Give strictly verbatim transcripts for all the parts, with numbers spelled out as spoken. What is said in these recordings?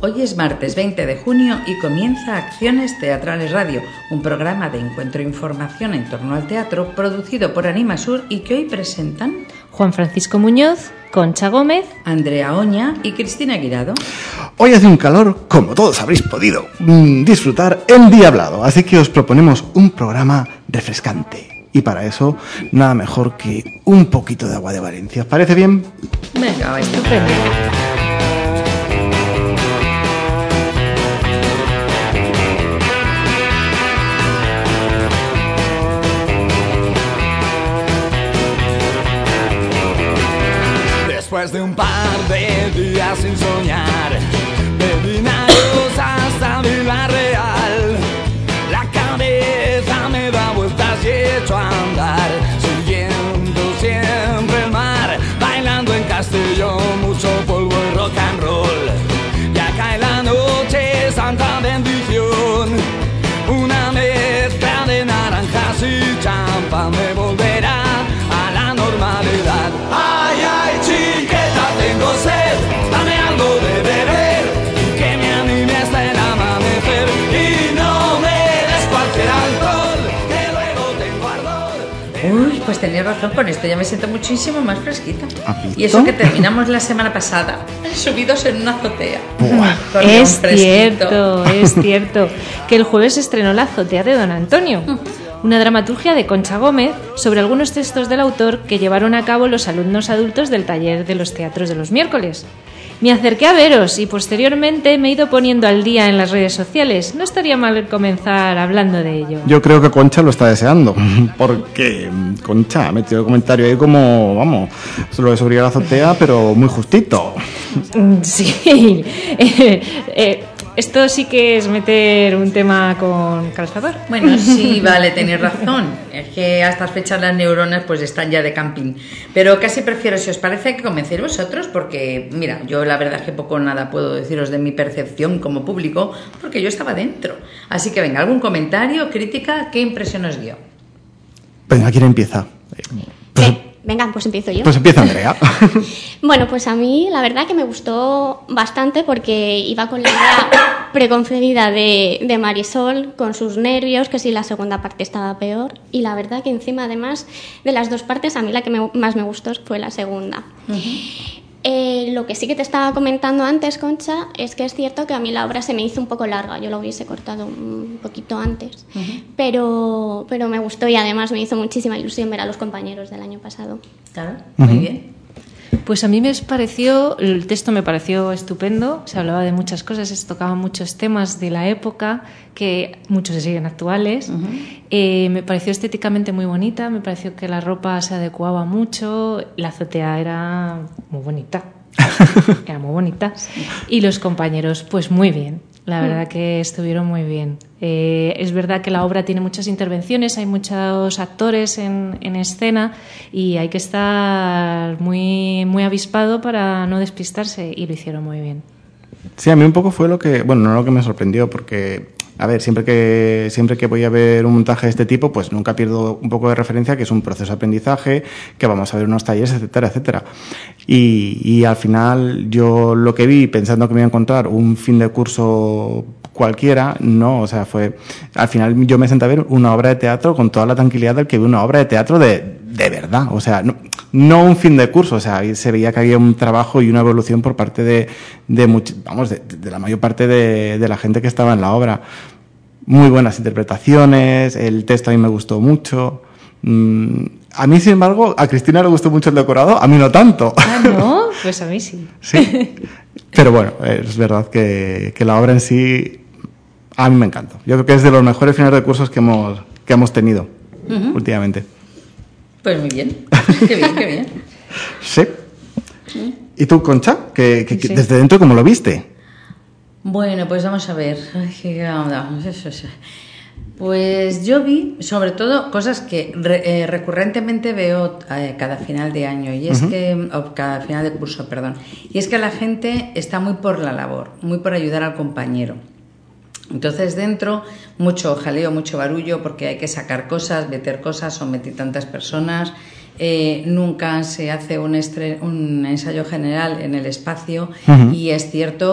Hoy es martes veinte de junio y comienza Acciones Teatrales Radio, un programa de encuentro e información en torno al teatro producido por Animasur y que hoy presentan Juan Francisco Muñoz, Concha Gómez, Andrea Oña y Cristina Guirado. Hoy hace un calor, como todos habréis podido mmm, disfrutar, endiablado, así que os proponemos un programa refrescante. Y para eso, nada mejor que un poquito de agua de Valencia. ¿Os parece bien? Venga, va, estupendo. Después de un par de días sin soñar, de Vinayos hasta Vila Real, la cabeza me da vueltas y echo a andar, siguiendo siempre el mar, bailando en Castellón, mucho polvo y rock and roll. Ya cae la noche, santa bendición, una mezcla de naranjas y champán me volverá a la normalidad. Ay, ay, chiqueta, tengo sed, dame algo de beber, que me anime hasta el amanecer, y no me des cualquier alcohol, que luego tengo ardor. Uy, pues tenías razón, con esto ya me siento muchísimo más fresquita. ¿Apito? Y eso que terminamos la semana pasada, subidos en una azotea. Con es cierto, es cierto, que el jueves estrenó La azotea de Don Antonio, una dramaturgia de Concha Gómez sobre algunos textos del autor que llevaron a cabo los alumnos adultos del taller de los teatros de los miércoles. Me acerqué a veros y posteriormente me he ido poniendo al día en las redes sociales. No estaría mal comenzar hablando de ello. Yo creo que Concha lo está deseando, porque Concha ha metido el comentario ahí como, vamos, solo de subir a la azotea, pero muy justito. Sí, eh, eh, esto sí que es meter un tema con calzador. Bueno, sí, vale, tenéis razón. Es que a estas fechas las neuronas pues están ya de camping. Pero casi prefiero, si os parece, que comencéis vosotros, porque, mira, yo la verdad es que poco o nada puedo deciros de mi percepción como público, porque yo estaba dentro. Así que venga, algún comentario, crítica, ¿qué impresión os dio? Venga, ¿quién empieza? Pues, Sí, venga, pues empiezo yo. pues empieza Andrea. Bueno, pues a mí la verdad que me gustó bastante porque iba con la idea preconcebida de, de Marisol, con sus nervios, que si la segunda parte estaba peor. Y la verdad que encima, además de las dos partes, a mí la que me, más me gustó fue la segunda. Uh-huh. Eh, lo que sí que te estaba comentando antes, Concha, es que es cierto que a mí la obra se me hizo un poco larga. Yo la hubiese cortado un poquito antes. Uh-huh. pero, pero me gustó y además me hizo muchísima ilusión ver a los compañeros del año pasado. Claro, muy uh-huh. bien. Pues a mí me pareció, el texto me pareció estupendo, se hablaba de muchas cosas, se tocaban muchos temas de la época, que muchos se siguen actuales. Uh-huh. Eh, me pareció estéticamente muy bonita, me pareció que la ropa se adecuaba mucho, la azotea era muy bonita, era muy bonita, sí. Y los compañeros, pues muy bien. La verdad que estuvieron muy bien. Eh, es verdad que la obra tiene muchas intervenciones, hay muchos actores en, en escena y hay que estar muy, muy avispado para no despistarse, y lo hicieron muy bien. Sí, a mí un poco fue lo que, bueno, no lo que me sorprendió, porque, a ver, siempre que siempre que voy a ver un montaje de este tipo, pues nunca pierdo un poco de referencia, que es un proceso de aprendizaje, que vamos a ver unos talleres, etcétera, etcétera. Y, y al final yo lo que vi, pensando que me iba a encontrar un fin de curso cualquiera, no, o sea, fue, al final yo me senté a ver una obra de teatro con toda la tranquilidad del que vi una obra de teatro de, de verdad, o sea, no, no un fin de curso, o sea, se veía que había un trabajo y una evolución por parte de, de much, vamos, de, de la mayor parte de, de la gente que estaba en la obra. Muy buenas interpretaciones, el texto a mí me gustó mucho. Mm, a mí, sin embargo, a Cristina le gustó mucho el decorado, a mí no tanto. Ah, ¿no? Pues a mí sí. Sí, pero bueno, es verdad que, que la obra en sí a mí me encanta. Yo creo que es de los mejores finales de cursos que hemos, que hemos tenido uh-huh. últimamente. Pues muy bien, qué bien, qué bien. Sí. ¿Y tú, Concha? ¿Que, que, sí. que desde dentro cómo lo viste? Bueno, pues vamos a ver. Pues yo vi, sobre todo, cosas que re, eh, recurrentemente veo eh, cada final de año, y es uh-huh. que, o cada final de curso, perdón, y es que la gente está muy por la labor, muy por ayudar al compañero. Entonces dentro mucho jaleo, mucho barullo, porque hay que sacar cosas, meter cosas, someter tantas personas. Eh, nunca se hace un, estre- un ensayo general en el espacio uh-huh. y es cierto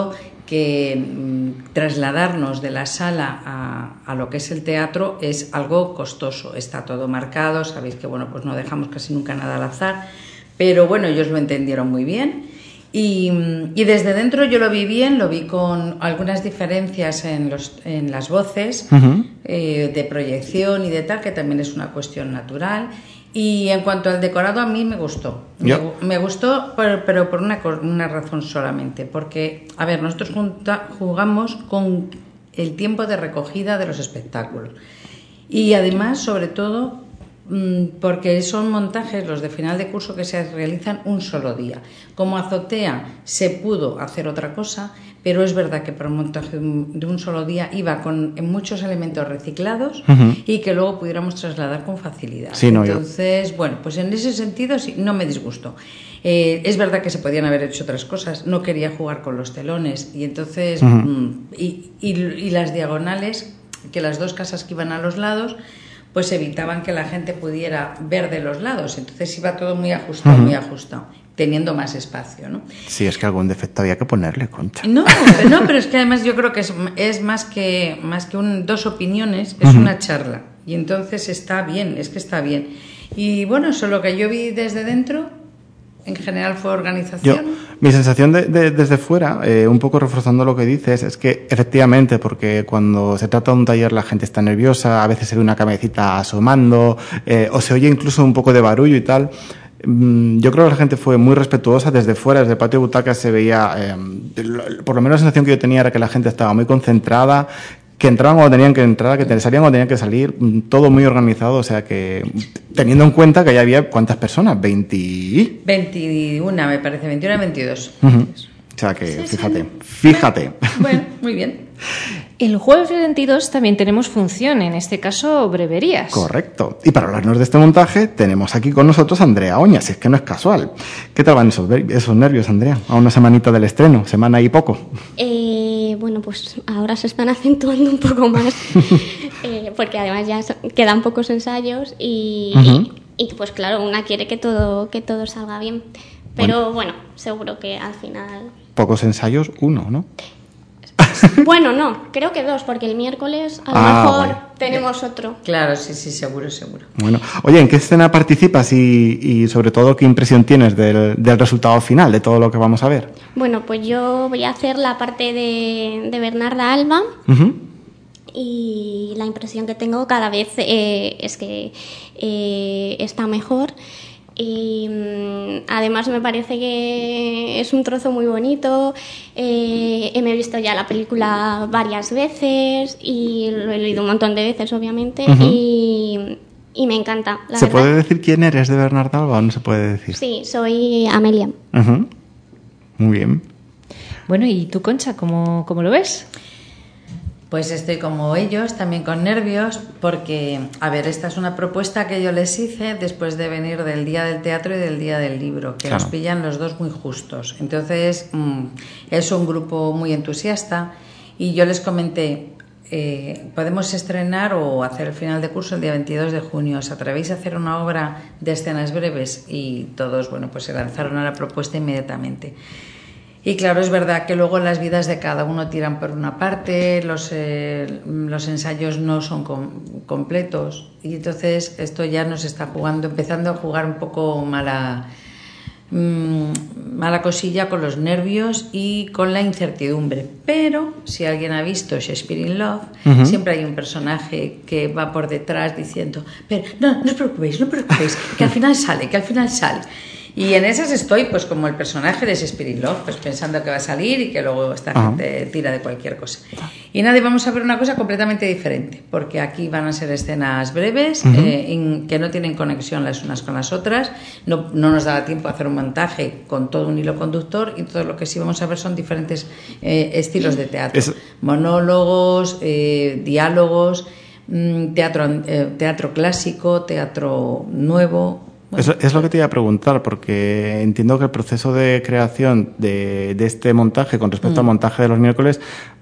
que mmm, trasladarnos de la sala a, a lo que es el teatro es algo costoso. Está todo marcado, sabéis que bueno, pues no dejamos casi nunca nada al azar, pero bueno, ellos lo entendieron muy bien. Y, y desde dentro yo lo vi bien, lo vi con algunas diferencias en, los, en las voces, uh-huh. eh, de proyección y de tal, que también es una cuestión natural. Y en cuanto al decorado, a mí me gustó. Me, me gustó, pero, pero por una, una razón solamente. Porque, a ver, nosotros junta, jugamos con el tiempo de recogida de los espectáculos. Y además, sobre todo, porque son montajes, los de final de curso, que se realizan un solo día. Como Azotea se pudo hacer otra cosa, pero es verdad que para un montaje de un solo día iba con muchos elementos reciclados, uh-huh. y que luego pudiéramos trasladar con facilidad. Sí, no, Entonces, yo... bueno, pues en ese sentido sí, no me disgustó. Eh, es verdad que se podían haber hecho otras cosas, no quería jugar con los telones, y entonces, uh-huh. y, y, y las diagonales, que las dos casas que iban a los lados, pues evitaban que la gente pudiera ver de los lados. Entonces iba todo muy ajustado, uh-huh. muy ajustado, teniendo más espacio, ¿no? Sí, es que algún defecto había que ponerle, Concha. No, no, pero es que además yo creo que es, es más que, más que un, dos opiniones, es uh-huh. una charla. Y entonces está bien, es que está bien. Y bueno, eso lo que yo vi desde dentro, en general fue organización. Yo, mi sensación de, de, desde fuera, eh, un poco reforzando lo que dices, es que efectivamente, porque cuando se trata de un taller la gente está nerviosa, a veces se ve una cabecita asomando, eh, o se oye incluso un poco de barullo y tal. Yo creo que la gente fue muy respetuosa. Desde fuera, desde el patio de butacas, se veía, eh, por lo menos la sensación que yo tenía era que la gente estaba muy concentrada, que entraban cuando tenían que entrar, que salían cuando tenían que salir, todo muy organizado. O sea que, teniendo en cuenta que ya había, ¿cuántas personas? ¿veinte? veintiuno, me parece, veintiuno, veintidós. Uh-huh. O sea que, sí, fíjate, sí. fíjate. Bueno, muy bien. El jueves veintidós también tenemos función, en este caso breverías. Correcto. Y para hablarnos de este montaje tenemos aquí con nosotros a Andrea Oña, si es que no es casual. ¿Qué tal van esos, esos nervios, Andrea? A una semanita del estreno, semana y poco. Eh, bueno, pues ahora se están acentuando un poco más, eh, porque además ya quedan pocos ensayos y, uh-huh. y, y pues claro, una quiere que todo, que todo salga bien. Pero bueno. bueno, seguro que al final... Pocos ensayos, uno, ¿no? Bueno, no, creo que dos, porque el miércoles a lo ah, mejor bueno. tenemos otro. Claro, sí, sí, seguro, seguro. Bueno, oye, ¿en qué escena participas y, y sobre todo qué impresión tienes del, del resultado final, de todo lo que vamos a ver? Bueno, pues yo voy a hacer la parte de, de Bernarda Alba. Uh-huh. Y la impresión que tengo cada vez eh, es que eh, está mejor. Y um, además me parece que es un trozo muy bonito. Eh, me he visto ya la película varias veces y lo he leído un montón de veces, obviamente. Uh-huh. y, y me encanta, la ¿Se verdad. puede decir quién eres de Bernarda Alba o no se puede decir? Sí, soy Amelia. Uh-huh. Muy bien. Bueno, ¿y tú, Concha, cómo, cómo lo ves? Pues estoy como ellos, también con nervios, porque, a ver, esta es una propuesta que yo les hice después de venir del Día del Teatro y del Día del Libro, que claro. nos pillan los dos muy justos. Entonces, mmm, es un grupo muy entusiasta y yo les comenté, eh, podemos estrenar o hacer el final de curso el día veintidós de junio. ¿Os atrevéis a hacer una obra de escenas breves? Y todos, bueno, pues se lanzaron a la propuesta inmediatamente. Y claro, es verdad que luego las vidas de cada uno tiran por una parte, los, eh, los ensayos no son com- completos y entonces esto ya nos está jugando, empezando a jugar un poco mala, mmm, mala cosilla con los nervios y con la incertidumbre. Pero si alguien ha visto Shakespeare in Love, uh-huh. siempre hay un personaje que va por detrás diciendo, pero no, no os preocupéis, no os preocupéis, que al final sale, que al final sale. Y en esas estoy, pues como el personaje de Shakespeare in Love, pues pensando que va a salir y que luego esta uh-huh. gente tira de cualquier cosa. Y nada, y vamos a ver una cosa completamente diferente, porque aquí van a ser escenas breves, uh-huh. eh, en, que no tienen conexión las unas con las otras, no, no nos da tiempo a hacer un montaje con todo un hilo conductor, y todo lo que sí vamos a ver son diferentes eh, estilos de teatro. Es... Monólogos, eh, diálogos, mm, teatro, eh, teatro clásico, teatro nuevo... Bueno, es, es lo que te iba a preguntar, porque entiendo que el proceso de creación de, de este montaje con respecto mm. al montaje de los miércoles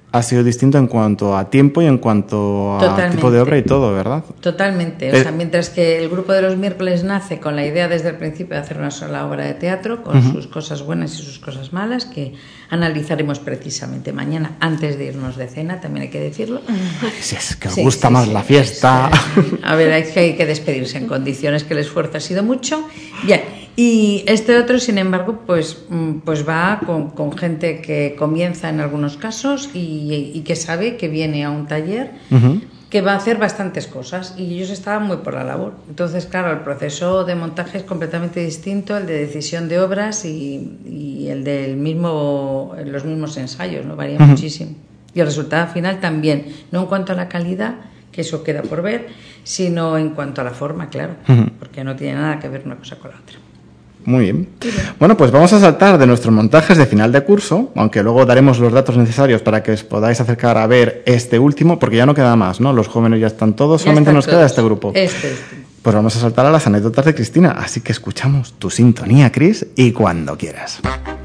ha sido distinto en cuanto a tiempo y en cuanto a Totalmente. tipo de obra y todo, ¿verdad? Totalmente. O Eh, sea, mientras que el grupo de los miércoles nace con la idea desde el principio de hacer una sola obra de teatro, con uh-huh. sus cosas buenas y sus cosas malas, que analizaremos precisamente mañana, antes de irnos de cena, también hay que decirlo. Si es que os Sí, gusta sí, más sí. la fiesta. A ver, hay que, hay que despedirse en condiciones, que el esfuerzo ha sido mucho. Bien, y este otro, sin embargo, pues, pues va con, con gente que comienza en algunos casos y, y que sabe que viene a un taller uh-huh. que va a hacer bastantes cosas, y ellos estaban muy por la labor. Entonces, claro, el proceso de montaje es completamente distinto, el de decisión de obras y, y el del mismo, los mismos ensayos, ¿no? Varía uh-huh. muchísimo. Y el resultado final también, no en cuanto a la calidad, que eso queda por ver, sino en cuanto a la forma, claro, uh-huh. porque no tiene nada que ver una cosa con la otra. Muy bien. Bueno, pues vamos a saltar de nuestros montajes de final de curso, aunque luego daremos los datos necesarios para que os podáis acercar a ver este último, porque ya no queda más, ¿no? Los jóvenes ya están todos, ya solamente están nos todos. Queda este grupo. Este, este. Pues vamos a saltar a las anécdotas de Cristina, así que escuchamos tu sintonía, Cris, y cuando quieras.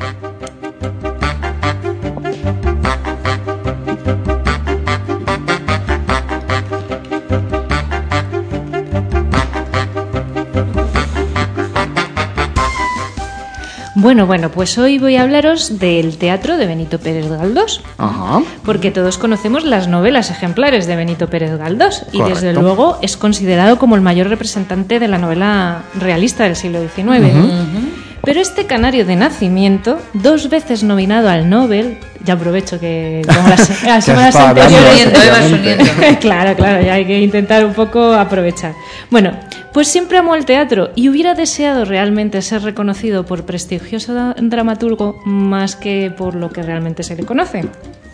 Bueno, bueno, pues hoy voy a hablaros del teatro de Benito Pérez Galdós. Ajá. Porque todos conocemos las novelas ejemplares de Benito Pérez Galdós. Y Correcto. Desde luego es considerado como el mayor representante de la novela realista del siglo diecinueve. Uh-huh. Uh-huh. Pero este canario de nacimiento, dos veces nominado al Nobel, ya aprovecho que como las, las semanas anteriores... Claro, claro, ya hay que intentar un poco aprovechar. Bueno, pues siempre amó el teatro y hubiera deseado realmente ser reconocido por prestigioso dramaturgo más que por lo que realmente se le conoce.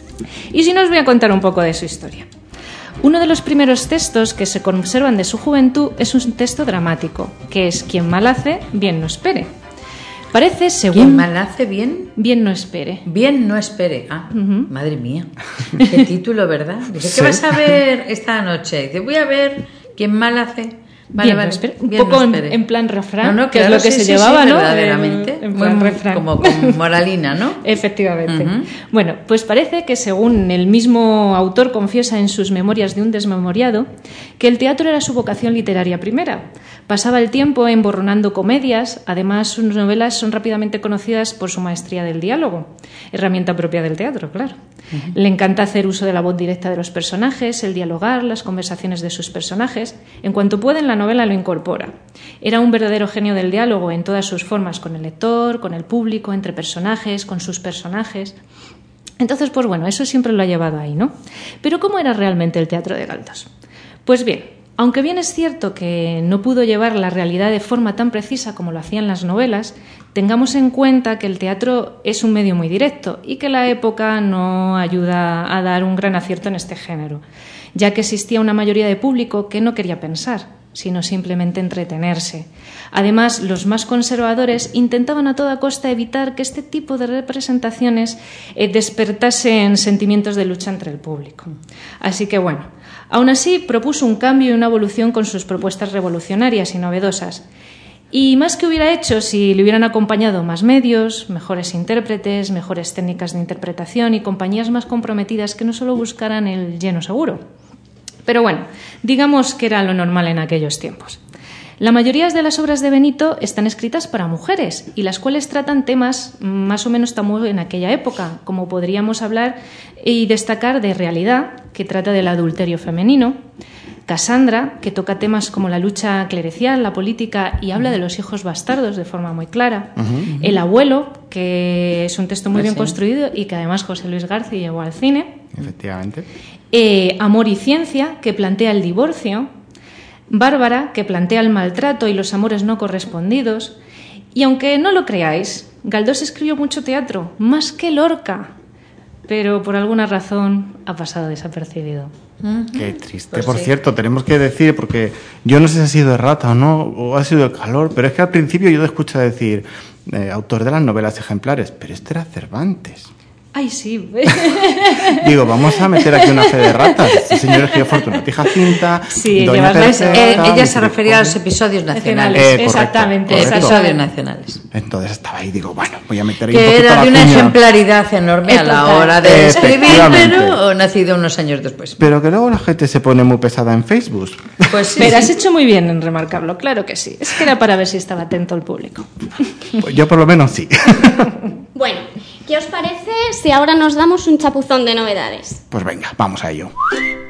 Y si no, os voy a contar un poco de su historia. Uno de los primeros textos que se conservan de su juventud es un texto dramático, que es «Quien mal hace, bien no espere». Parece, según... ¿Quién mal hace bien? Bien no espere. Bien no espere. Ah, uh-huh. Madre mía. Qué título, ¿verdad? Dice, ¿qué sí. vas a ver esta noche? Dice, voy a ver ¿Quién mal hace? Vale, bien, vale. No espere. Un bien poco no en, en plan refrán, no, no, que claro, es lo que sí, se sí, llevaba, sí, ¿no? Verdaderamente. En plan Muy, refrán. Como con moralina, ¿no? Efectivamente. Uh-huh. Bueno, pues parece que según el mismo autor confiesa en sus memorias de un desmemoriado, que el teatro era su vocación literaria primera. Pasaba el tiempo emborronando comedias, además sus novelas son rápidamente conocidas por su maestría del diálogo, herramienta propia del teatro, claro. Uh-huh. Le encanta hacer uso de la voz directa de los personajes, el dialogar, las conversaciones de sus personajes. En cuanto puede, en la novela lo incorpora. Era un verdadero genio del diálogo en todas sus formas, con el lector, con el público, entre personajes, con sus personajes. Entonces, pues bueno, eso siempre lo ha llevado ahí, ¿no? Pero ¿cómo era realmente el teatro de Galdós? Pues bien, aunque bien es cierto que no pudo llevar la realidad de forma tan precisa como lo hacían las novelas, tengamos en cuenta que el teatro es un medio muy directo y que la época no ayuda a dar un gran acierto en este género, ya que existía una mayoría de público que no quería pensar, sino simplemente entretenerse. Además, los más conservadores intentaban a toda costa evitar que este tipo de representaciones eh, despertasen sentimientos de lucha entre el público. Así que bueno, aún así propuso un cambio y una evolución con sus propuestas revolucionarias y novedosas. Y más que hubiera hecho si le hubieran acompañado más medios, mejores intérpretes, mejores técnicas de interpretación y compañías más comprometidas que no solo buscaran el lleno seguro. Pero bueno, digamos que era lo normal en aquellos tiempos. La mayoría de las obras de Benito están escritas para mujeres y las cuales tratan temas más o menos tabú en aquella época, como podríamos hablar y destacar de Realidad, que trata del adulterio femenino, Casandra, que toca temas como la lucha clericial, la política y habla de los hijos bastardos de forma muy clara, uh-huh. El abuelo, que es un texto muy pues bien sí. construido y que además José Luis García llevó al cine. Efectivamente. Eh, Amor y ciencia, que plantea el divorcio, Bárbara, que plantea el maltrato y los amores no correspondidos. Y aunque no lo creáis, Galdós escribió mucho teatro, más que Lorca, pero por alguna razón ha pasado desapercibido. Qué triste. Pues por sí. cierto, tenemos que decir, porque yo no sé si ha sido errata o no, o ha sido el calor, pero es que al principio yo te escucho decir, eh, autor de las novelas ejemplares, pero este era Cervantes. Ay, sí. Digo, vamos a meter aquí una fe de ratas. El señor Egidio Fortunati Jacinta. Sí, Doña llevas Teresa, Eh, ella se Misericordia. refería a los episodios nacionales. Eh, correcto, exactamente, correcto. Episodios nacionales. Entonces estaba ahí, digo, bueno, voy a meter ahí un Que poquito era la de una cuña. ejemplaridad enorme a la Total. hora de escribir, Efectivamente. pero nacido unos años después. Pero que luego la gente se pone muy pesada en Facebook. Pues sí, Pero has sí. hecho muy bien en remarcarlo, claro que sí. Es que era para ver si estaba atento el público. Pues yo por lo menos sí. Bueno, ¿qué os parece si ahora nos damos un chapuzón de novedades? Pues venga, vamos a ello.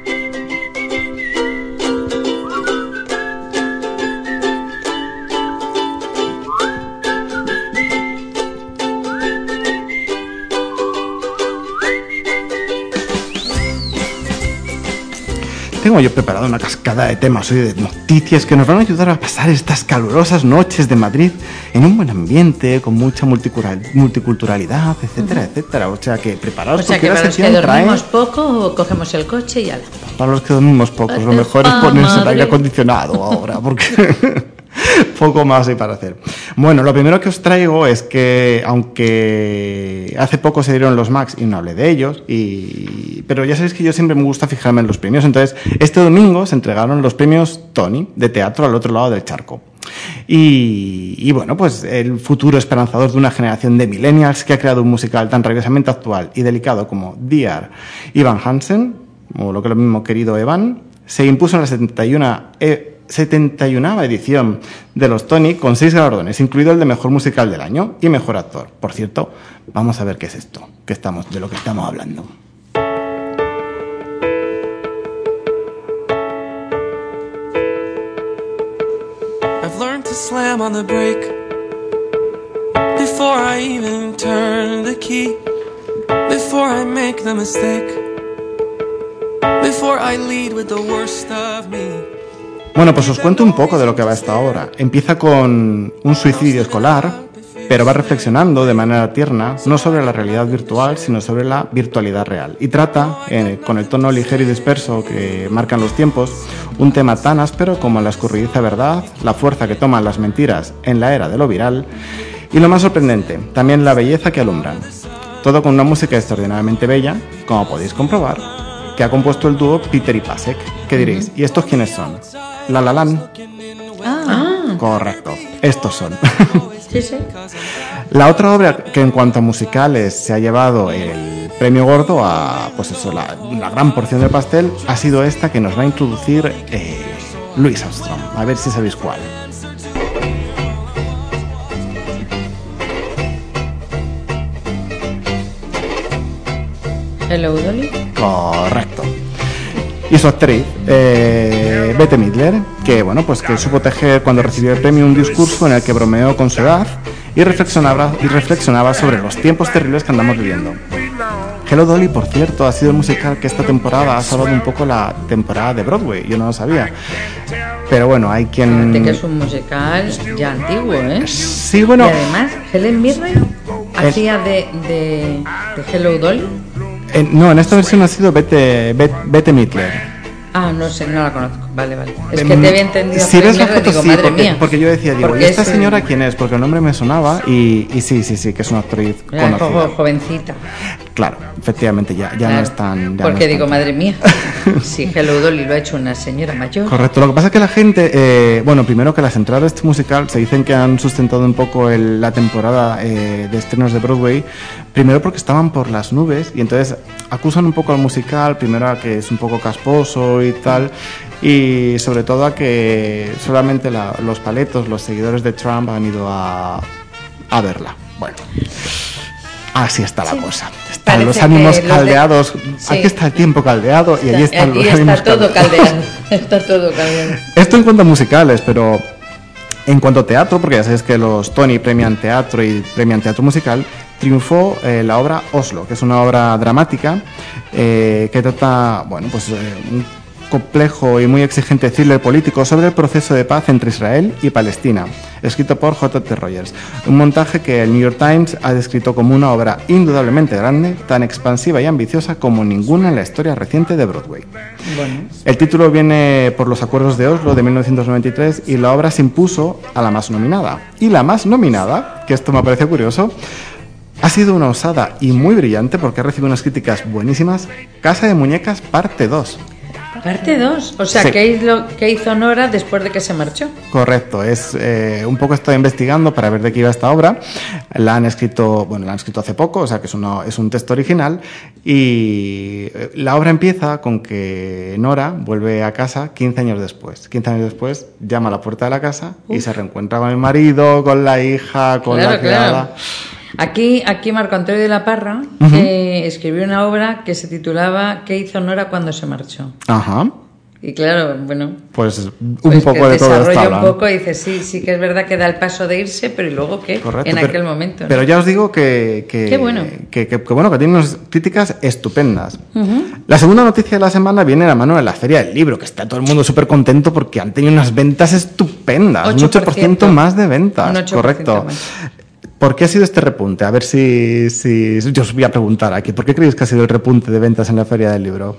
Tengo yo preparado una cascada de temas hoy de noticias que nos van a ayudar a pasar estas calurosas noches de Madrid en un buen ambiente, con mucha multicultural- multiculturalidad, etcétera, etcétera. O sea que preparaos O sea porque que la para los que sección trae... dormimos poco, cogemos el coche y ala. Para los que dormimos pocos, lo Vete mejor es pa' ponerse el Madrid. aire acondicionado ahora, porque poco más hay para hacer. Bueno, lo primero que os traigo es que, aunque hace poco se dieron los Max y no hablé de ellos, y... pero ya sabéis que yo siempre me gusta fijarme en los premios. Entonces, este domingo se entregaron los premios Tony de teatro al otro lado del charco. Y, y bueno, pues el futuro esperanzador de una generación de millennials que ha creado un musical tan rabiosamente actual y delicado como Dear Evan Hansen, o lo que es lo mismo, querido Evan, se impuso en la setenta y una e- setenta y una edición de los Tony con seis galardones, incluido el de Mejor Musical del Año y Mejor Actor. Por cierto, vamos a ver qué es esto, que estamos, de lo que estamos hablando. I've learned to slam on the brake before I even turn the key, before I make the mistake, before I lead with the worst of me. Bueno, pues os cuento un poco de lo que va esta obra. Empieza con un suicidio escolar, pero va reflexionando de manera tierna, no sobre la realidad virtual, sino sobre la virtualidad real. Y trata, eh, con el tono ligero y disperso que marcan los tiempos, un tema tan áspero como la escurridiza verdad, la fuerza que toman las mentiras en la era de lo viral, y lo más sorprendente, también la belleza que alumbran. Todo con una música extraordinariamente bella, como podéis comprobar, que ha compuesto el dúo Peter y Pasek. ¿Qué diréis? ¿Y estos quiénes son? La La Land. Ah, Correcto, estos son. sí, sí. La otra obra que en cuanto a musicales se ha llevado el premio gordo a, pues eso, la, la gran porción del pastel, ha sido esta que nos va a introducir eh, Louis Armstrong. A ver si sabéis cuál. Hello, Dolly. Correcto. Y su actriz, eh, Bette Midler, que bueno, pues que supo tejer cuando recibió el premio un discurso en el que bromeó con su edad y reflexionaba, y reflexionaba sobre los tiempos terribles que andamos viviendo. Hello Dolly, por cierto, ha sido el musical que esta temporada ha salvado un poco la temporada de Broadway, yo no lo sabía. Pero bueno, hay quien... Fíjate que es un musical ya antiguo, ¿eh? Sí, bueno... Y además, Helen Mirren hacía de, de, de Hello Dolly. eh, no, en esta versión ha sido Bette, Bette, Bette Midler. Ah, no sé, no la conozco. Vale, vale. Es Em, que te había entendido. Si ves la Helen Mirren, foto, digo, sí, madre porque, mía. porque yo decía, digo, Porque ¿y esta es, señora eh, quién es? Porque el nombre me sonaba y, y sí, sí, sí, que es una actriz Era conocida. jo- jovencita. Claro, efectivamente, ya, ya no Claro. es tan... ya no Porque es digo, tan- madre mía, si Hello Dolly lo ha hecho una señora mayor. Correcto, lo que pasa es que la gente, eh, bueno, primero que las entradas de este musical se dicen que han sustentado un poco el- la temporada eh, de estrenos de Broadway, primero porque estaban por las nubes y entonces acusan un poco al musical, primero a que es un poco casposo y tal, y sobre todo a que solamente la- los paletos, los seguidores de Trump han ido a, a verla. Bueno, así está la cosa. Están Parece los que ánimos los de- caldeados, Sí. aquí está el tiempo caldeado y allí están Aquí los está ánimos todo caldeados. caldeado. Está todo caldeado. Esto en cuanto a musicales, pero en cuanto a teatro, porque ya sabéis que los Tony premian teatro y premian teatro musical, triunfó eh, la obra Oslo, que es una obra dramática eh, que trata, bueno, pues eh, un complejo y muy exigente thriller político sobre el proceso de paz entre Israel y Palestina, escrito por J T Rogers. Un montaje que el New York Times ha descrito como una obra indudablemente grande, tan expansiva y ambiciosa como ninguna en la historia reciente de Broadway. Bueno, El título viene por los acuerdos de Oslo de mil novecientos noventa y tres y la obra se impuso a la más nominada. Y la más nominada, que esto me parece curioso, Ha sido una osada y muy brillante porque ha recibido unas críticas buenísimas. Casa de Muñecas, parte dos. Parte dos, o sea, Sí. ¿qué hizo, qué hizo Nora después de que se marchó? Correcto, es eh, un poco estoy investigando para ver de qué iba esta obra. La han escrito, bueno, la han escrito hace poco, o sea que es, una, es un texto original. Y eh, la obra empieza con que Nora vuelve a casa quince años después. quince años después llama a la puerta de la casa Uf. y se reencuentra con el marido, con la hija, con claro, la criada. Claro. Aquí, aquí Marco Antonio de la Parra uh-huh. eh, escribió una obra que se titulaba ¿Qué hizo Nora cuando se marchó? Ajá. Y claro, bueno, pues un pues poco que de todo desarrolla esto un poco y dice, sí, sí que es verdad que da el paso de irse, pero ¿y luego qué? Correcto, en pero, aquel momento. ¿no? Pero ya os digo que que, qué bueno. que, que, que, bueno, que tiene unas críticas estupendas. Uh-huh. La segunda noticia de la semana viene a la mano de la Feria del Libro, que está todo el mundo súper contento porque han tenido unas ventas estupendas, un ocho por ciento más de ventas, un ocho por ciento correcto. Más. ¿Por qué ha sido este repunte? A ver si, si... Yo os voy a preguntar aquí. ¿Por qué creéis que ha sido el repunte de ventas en la Feria del Libro?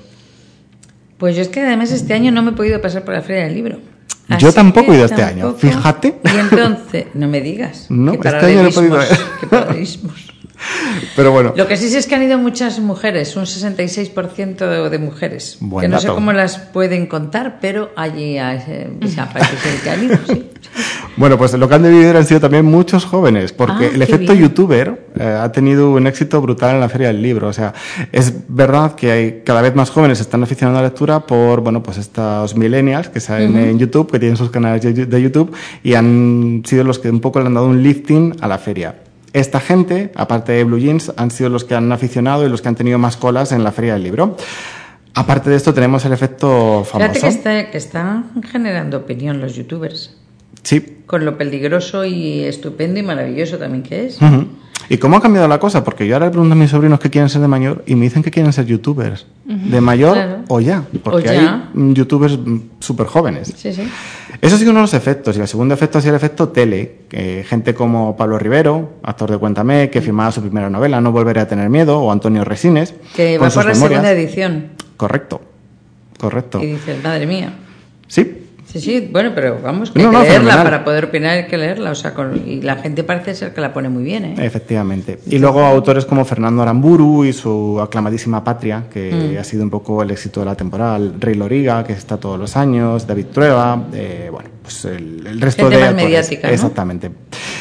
Pues yo es que además este año no me he podido pasar por la Feria del Libro. Así yo tampoco he ido este tampoco. año, fíjate. Y entonces, no me digas. No, este año no he podido ir. Qué paralelismos. Pero bueno. Lo que sí es que han ido muchas mujeres, un sesenta y seis por ciento de, de mujeres. Buen que no dato. sé cómo las pueden contar, pero allí eh, parece que han ido, sí. Bueno, pues lo que han debido han sido también muchos jóvenes, porque ah, el efecto bien. youtuber eh, ha tenido un éxito brutal en la Feria del Libro. O sea, es verdad que hay cada vez más jóvenes se están aficionando a la lectura por, bueno, pues estos millennials que salen uh-huh. en YouTube, que tienen sus canales de YouTube y han sido los que un poco le han dado un lifting a la feria. Esta gente, aparte de Blue Jeans, han sido los que han aficionado y los que han tenido más colas en la Feria del Libro. Aparte de esto, tenemos el efecto famoso. Fíjate que, está, que están generando opinión los youtubers. Sí. Con lo peligroso y estupendo y maravilloso también que es. Uh-huh. ¿Y cómo ha cambiado la cosa? Porque yo ahora le pregunto a mis sobrinos que quieren ser de mayor y me dicen que quieren ser youtubers. Uh-huh. ¿De mayor claro. o ya? Porque o ya. hay youtubers súper jóvenes. Sí, sí. Eso ha sido uno de los efectos. Y el segundo efecto ha sido el efecto tele. Que gente como Pablo Rivero, actor de Cuéntame, que firmaba su primera novela, No volveré a tener miedo, o Antonio Resines. Que va por la memorias. segunda edición. Correcto. Correcto. Y dices, madre mía. Sí. Sí, sí, bueno, pero vamos, que no, hay que no, leerla fenomenal. Para poder opinar hay que leerla, o sea, con, y la gente parece ser que la pone muy bien, ¿eh? Efectivamente. Y luego autores como Fernando Aramburu y su aclamadísima Patria, que mm. ha sido un poco el éxito de la temporada, Rey Loriga, que está todos los años, David Trueba, eh, bueno, pues el, el resto gente de más autores. mediática, ¿no? Exactamente.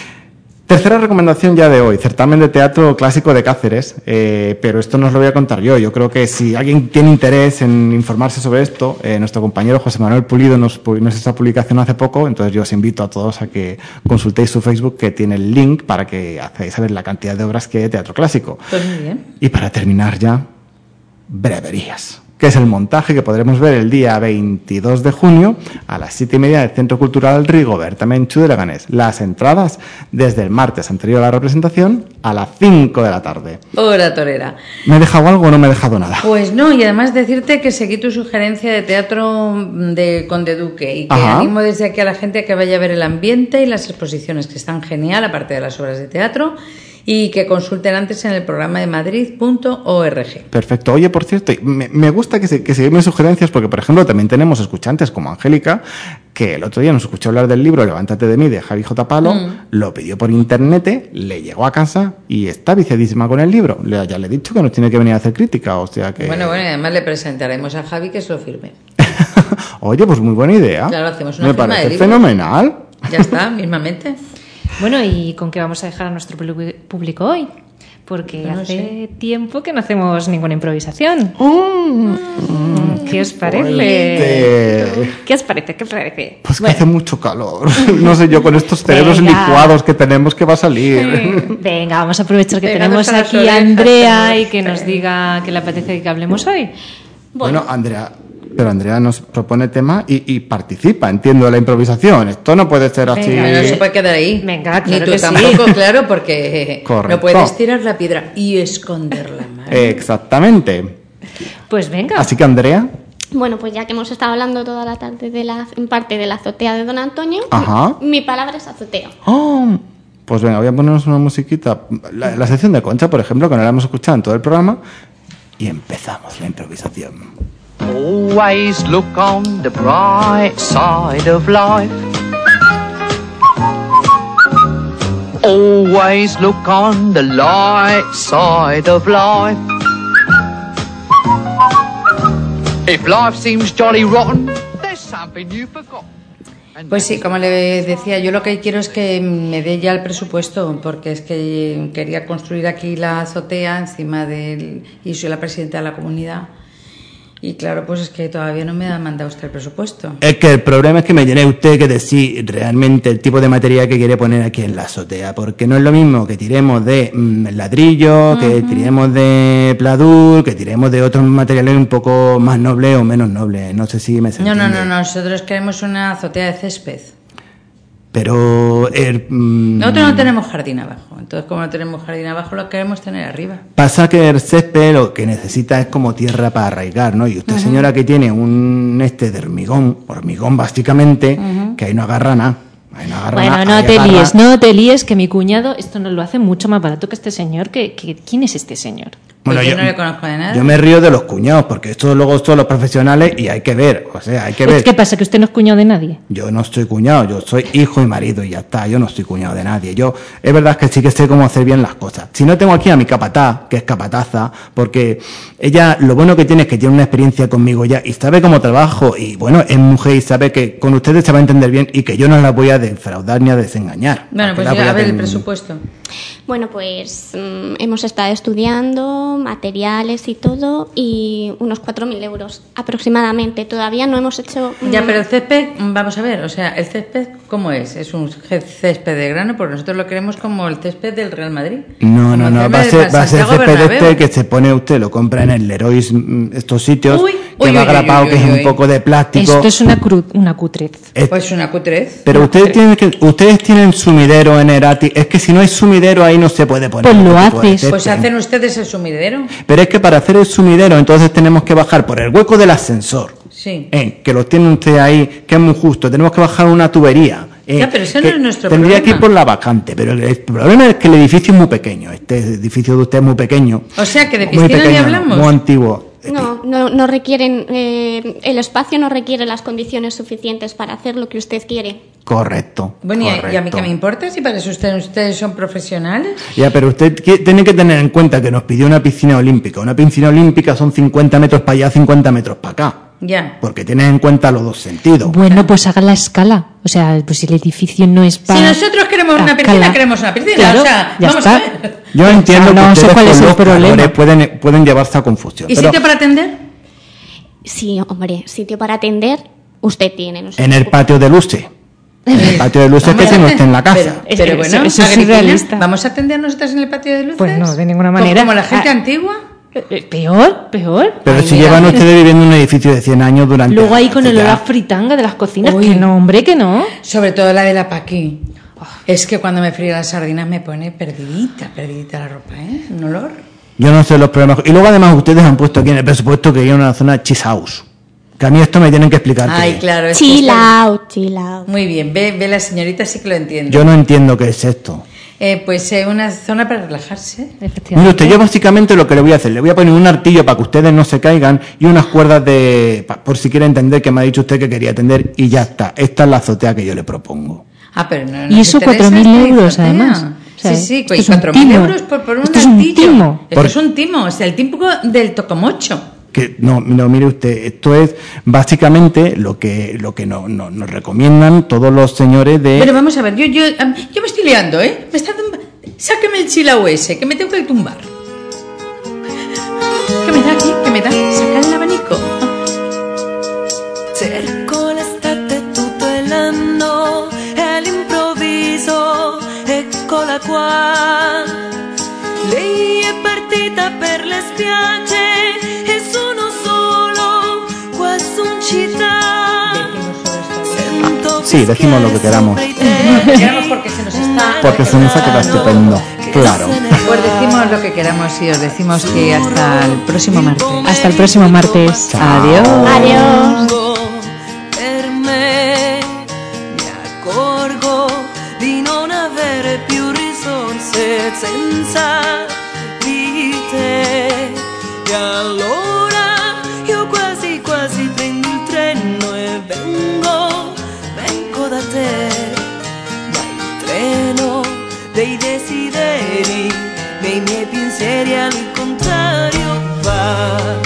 Tercera recomendación ya de hoy, certamen de teatro clásico de Cáceres, eh, pero esto no os lo voy a contar yo. Yo creo que si alguien tiene interés en informarse sobre esto, eh, nuestro compañero José Manuel Pulido nos, nos hizo esa publicación hace poco, entonces yo os invito a todos a que consultéis su Facebook, que tiene el link para que hagáis saber la cantidad de obras que hay de teatro clásico. Pues muy bien. Y para terminar ya, breverías, que es el montaje que podremos ver el día veintidós de junio a las siete y media del Centro Cultural Rigoberta Menchú de Leganés. Las entradas desde el martes anterior a la representación a las cinco de la tarde. Hora torera. ¿Me he dejado algo o no me he dejado nada? Pues no, y además decirte que seguí tu sugerencia de teatro de Conde Duque y que Ajá. animo desde aquí a la gente a que vaya a ver el ambiente y las exposiciones que están genial, aparte de las obras de teatro, y que consulten antes en el programa de madrid punto org. Perfecto. Oye, por cierto, me, me gusta que se, que se den sugerencias porque, por ejemplo, también tenemos escuchantes como Angélica, que el otro día nos escuchó hablar del libro Levántate de mí, de Javi J. Palo, mm. lo pidió por internet, le llegó a casa y está viciadísima con el libro. Le, ya le he dicho que nos tiene que venir a hacer crítica, o sea que... Bueno, bueno, y además le presentaremos a Javi que se lo firme. Oye, pues muy buena idea. Claro, hacemos una me firma parece de libro. Fenomenal. Ya está, mismamente. Bueno, ¿y con qué vamos a dejar a nuestro público hoy? Porque no hace sé. tiempo que no hacemos ninguna improvisación. Mm. ¿Qué os parece? Fuerte. ¿Qué os parece? ¿Qué os parece? Pues que Bueno. hace mucho calor. No sé yo, con estos cerebros Venga. licuados que tenemos, que va a salir. Sí. Venga, vamos a aprovechar que Pegados tenemos a las aquí a orejas, Andrea y tenemos que nos que- diga qué le apetece que hablemos hoy. Bueno, Andrea, pero Andrea nos propone tema y, y participa, entiendo, de la improvisación. Esto no puede ser así. Venga, No se puede quedar ahí. Venga, Ni claro tú que sí. tampoco, claro, porque Correcto. no puedes tirar la piedra y esconder la mano. Exactamente. Pues venga. Así que, Andrea, Bueno, pues ya que hemos estado hablando toda la tarde de la, en parte de la azotea de Don Antonio, Ajá. mi, mi palabra es azoteo. oh, pues venga, voy a ponernos una musiquita. La, la sección de Concha, por ejemplo, que no la hemos escuchado en todo el programa. Y empezamos la improvisación. Always look on the bright side of life. Always look on the light side of life. If life seems jolly rotten, there's something you forgot. Pues sí, como le decía, yo lo que quiero es que me dé ya el presupuesto, porque es que quería construir aquí la azotea encima del... y soy la presidenta de la comunidad. Y claro, pues es que todavía no me ha mandado usted el presupuesto. Es que el problema es que me tiene usted que decir realmente el tipo de material que quiere poner aquí en la azotea, porque no es lo mismo que tiremos de mmm, ladrillo, uh-huh. que tiremos de pladur, que tiremos de otros materiales un poco más nobles o menos nobles. No sé si me se No, no, entiende. no, nosotros queremos una azotea de césped. Pero el, mmm, nosotros no tenemos jardín abajo, entonces como no tenemos jardín abajo lo queremos tener arriba. Pasa que el césped lo que necesita es como tierra para arraigar, ¿no? Y usted, uh-huh. señora, que tiene un este de hormigón, hormigón básicamente, uh-huh. que ahí no agarra nada. Ahí no agarra bueno, nada, no te agarra... líes, no te líes, que mi cuñado esto nos lo hace mucho más barato que este señor. Que, que ¿quién es este señor? Bueno, pues yo, yo no le conozco de nada. Yo me río de los cuñados, porque estos luego son los profesionales y hay que ver, o sea, hay que ver. ¿Qué pasa, que usted no es cuñado de nadie? Yo no soy cuñado, yo soy hijo y marido y ya está, yo no soy cuñado de nadie. Yo, es verdad que sí que sé cómo hacer bien las cosas. Si no, tengo aquí a mi capataz, que es capataza, porque ella, lo bueno que tiene es que tiene una experiencia conmigo ya y sabe cómo trabajo y bueno, es mujer y sabe que con ustedes se va a entender bien y que yo no la voy a defraudar ni a desengañar. Bueno, pues ya, a ver el presupuesto. Bueno, pues mmm, hemos estado estudiando materiales y todo y unos cuatro mil euros aproximadamente. Todavía no hemos hecho... Mmm... Ya, pero el césped, vamos a ver, o sea, el césped, ¿cómo es? ¿Es un césped de grano? Porque nosotros lo queremos como el césped del Real Madrid. No, no, no, va a ser, va a ser césped Bernabéu. Este que se pone usted, lo compra en el Leroy, estos sitios, uy, que uy, va uy, grapado, uy, que uy, es uy. un poco de plástico. Esto es una, cru una cutrez. Es, pues una cutrez. Pero una ustedes cutrez. tienen que, ustedes tienen sumidero en Erati. Es que si no hay sumidero ahí no se puede poner. Pues lo haces. Pues hacen ustedes el sumidero. Pero es que para hacer el sumidero entonces tenemos que bajar por el hueco del ascensor. Sí. Eh, que lo tiene usted ahí, que es muy justo. Tenemos que bajar una tubería. Eh, ya, pero ese no es nuestro tendría problema. que ir por la vacante, pero el, el problema es que el edificio es muy pequeño. Este edificio de usted es muy pequeño. O sea, que de muy piscina ni pequeño, hablamos. muy antiguo. No, no, no requieren, eh, el espacio no requiere las condiciones suficientes para hacer lo que usted quiere. Correcto. Bueno, correcto. ¿y a mí qué me importa si para eso ustedes, ustedes son profesionales? Ya, pero usted tiene que tener en cuenta que nos pidió una piscina olímpica. Una piscina olímpica son cincuenta metros para allá, cincuenta metros para acá. Ya. Porque tienes en cuenta los dos sentidos. Bueno, pues haga la escala. O sea, pues si el edificio no es para... Si nosotros queremos una piscina, escala. queremos una piscina. Claro, o sea, ya vamos está. a ver. Yo entiendo O sea, no que sé ustedes cuál con es el los problema. calores pueden, pueden llevarse a confusión. ¿Y pero sitio para atender? Sí, hombre, sitio para atender usted tiene. No se en el preocupe. patio de luces. En el patio de luces que tiene usted en la casa. Pero, Es pero que bueno, eso- eso es Agripina, surrealista. ¿vamos a atender nosotras en el patio de luces? Pues no, de ninguna ¿Como- manera. ¿Como la gente Ah. antigua? Eh, Peor, peor. Pero Ay, si mira. llevan ustedes viviendo en un edificio de cien años durante... Luego ahí con el ya- olor a fritanga de las cocinas. Uy. Que no, hombre, que no. Sobre todo la de la Paqui. Es que cuando me frío las sardinas me pone perdidita, perdidita la ropa, ¿eh? Un olor. Yo no sé los problemas. Y luego además ustedes han puesto aquí en el presupuesto que hay una zona cheese house. Que a mí esto me tienen que explicar. qué Ay, es. claro. es que Chill está- out, chill out. Muy bien, ve, ve la señorita, sí que lo entiende. Yo no entiendo qué es esto. Eh, pues eh, una zona para relajarse. Efectivamente. Mire usted, yo básicamente lo que le voy a hacer, le voy a poner un artillo para que ustedes no se caigan y unas cuerdas de... pa- por si quiere entender que me ha dicho usted que quería atender y ya está. Esta es la azotea que yo le propongo. Ah, pero no, no Y nos eso interesa cuatro mil esta euros, azotea. además. O sea, sí, sí, esto y es un cuatro mil timo. euros por, por un Esto es un artillo. timo. Esto Por- es un timo, o sea, el típico del tocomocho. Que no, no, mire usted, esto es básicamente lo que lo que no, no- nos recomiendan todos los señores de... Pero vamos a ver, yo, yo, am, yo me estoy liando, ¿eh? Me está tumba- Sáqueme el chilao ese, que me tengo que tumbar. ¿Qué me da aquí? ¿Qué me da? Sacar el abanico. Cerco l'estate tutto l'anno e all'improvviso eccola qua. Lei è partita per le spiagge e sono solo qua su in città. Sento Sí, decimos lo que queramos. Lo que queramos porque se nos está... Porque se nos ha quedado estupendo. Claro. Pues decimos lo que queramos y os decimos que hasta el próximo martes. Hasta el próximo martes. Adiós. Adiós. Per me mi accorgo di non avere più risorse senza di te. E allora io quasi quasi prendo il treno e vengo, vengo da te. Ma il treno dei desideri, nei miei pensieri al contrario va.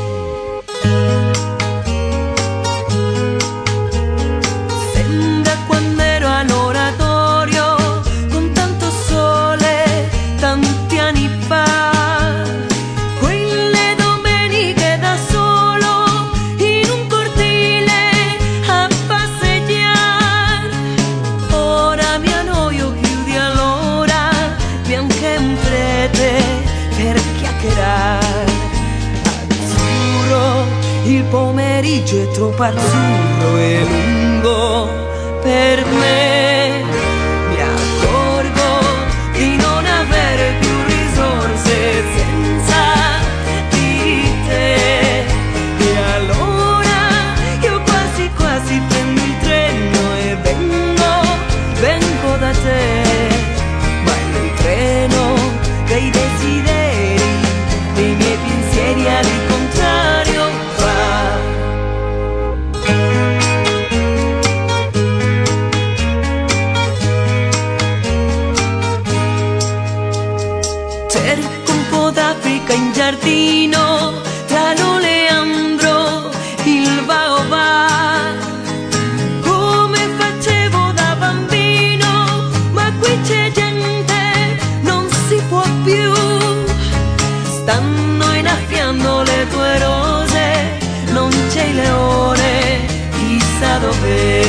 Sembra quando ero all'oratorio con tanto sole, tanti anni fa, quelle domeniche da solo in un cortile a passeggiare. Ora mi annoio più di allora, bianche un prete per chiacchierare. Azzurro, il pomeriggio è troppo azzurro e lungo per me. Mi accorgo di non avere più risorse senza di te. E allora io quasi quasi prendo il treno e vengo, vengo da te. Ma il treno dei desideri, dei miei pensieri al contrario va. Cerco un po' d'Africa in giardino, tra l'oleandro, il baobab, come facevo da bambino, ma qui c'è gente, non si può più. Stanno innaffiando le tue rose, non c'è il leone, chissà dov'è.